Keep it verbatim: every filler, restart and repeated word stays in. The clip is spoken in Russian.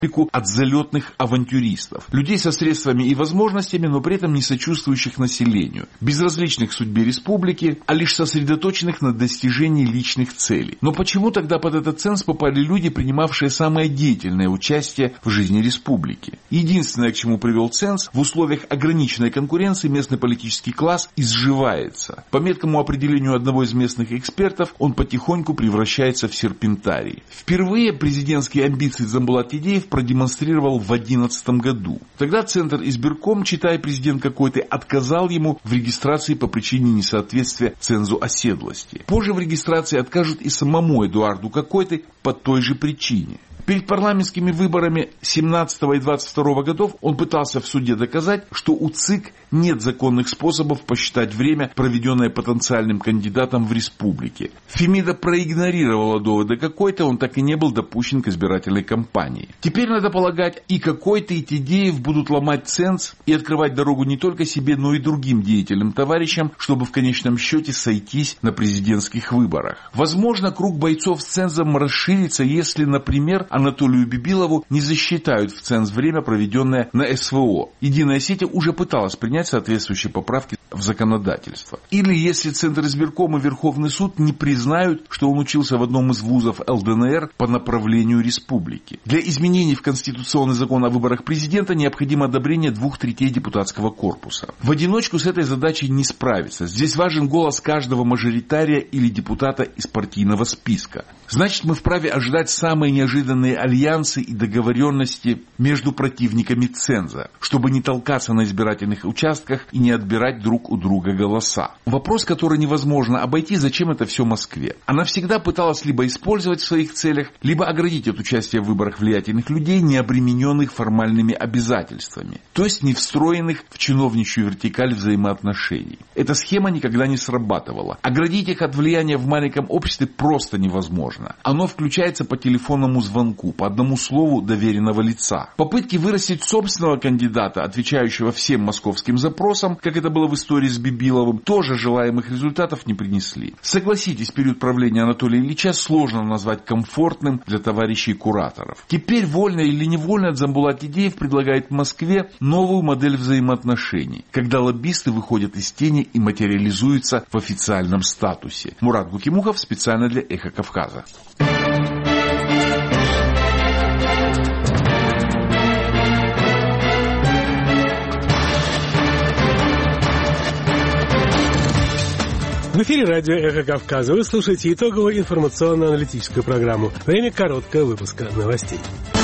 от залетных авантюристов, людей со средствами и возможностями, но при этом не сочувствующих населению, безразличных судьбе республики, а лишь сосредоточенных на достижении личных целей. Но почему тогда под этот ценз попали люди, принимавшие самое деятельное участие в жизни республики? Единственное, к чему привел ценз, в условиях ограниченной конкуренции местный политический класс изживается. По меткому определению одного из местных экспертов, он потихоньку превращается в серпентарий. Впервые президентские амбиции Дзамбулат Тедеев продемонстрировал в две тысячи одиннадцатом году. Тогда Центр избирком, читая президент какой-то, отказал ему в регистрации по причине несоответствия цензу оседлости. Позже в регистрации откажут и самому Эдуарду какой-то по той же причине. Перед парламентскими выборами семнадцатого и двадцать второго годов он пытался в суде доказать, что у ЦИК нет законных способов посчитать время, проведенное потенциальным кандидатом в республике. Фемида проигнорировала доводы какой-то, он так и не был допущен к избирательной кампании. Теперь, надо полагать, и какой-то, и Тедеев будут ломать ценз и открывать дорогу не только себе, но и другим деятельным товарищам, чтобы в конечном счете сойтись на президентских выборах. Возможно, круг бойцов с цензом расширится, если, например, Анатолию Бибилову не засчитают в ценз время, проведенное на СВО. Единая Осетия уже пыталась принять соответствующие поправки в законодательство. Или если Центр избирком и Верховный суд не признают, что он учился в одном из вузов ЛДНР по направлению республики. Для изменений в Конституционный закон о выборах президента необходимо одобрение двух третей депутатского корпуса. В одиночку с этой задачей не справиться. Здесь важен голос каждого мажоритария или депутата из партийного списка. Значит, мы вправе ожидать самые неожиданные альянсы и договоренности между противниками ценза, чтобы не толкаться на избирательных участках и не отбирать друг у друга голоса. Вопрос, который невозможно обойти, зачем это все Москве. Она всегда пыталась либо использовать в своих целях, либо оградить от участия в выборах влиятельных людей, не обремененных формальными обязательствами, то есть не встроенных в чиновничью вертикаль взаимоотношений. Эта схема никогда не срабатывала. Оградить их от влияния в маленьком обществе просто невозможно. Оно включается по телефонному звонку, по одному слову доверенного лица. Попытки вырастить собственного кандидата, отвечающего всем московским запросам, как это было в истории с Бибиловым, тоже желаемых результатов не принесли. Согласитесь, период правления Анатолия Ильича сложно назвать комфортным для товарищей кураторов. Теперь, вольно или невольно, Дзамбулат Тедеев предлагает Москве новую модель взаимоотношений, когда лоббисты выходят из тени и материализуются в официальном статусе. Мурат Гукимухов специально для «Эхо Кавказа». В эфире радио «Эхо Кавказа». Вы слушаете итоговую информационно-аналитическую программу. Время короткого выпуска новостей.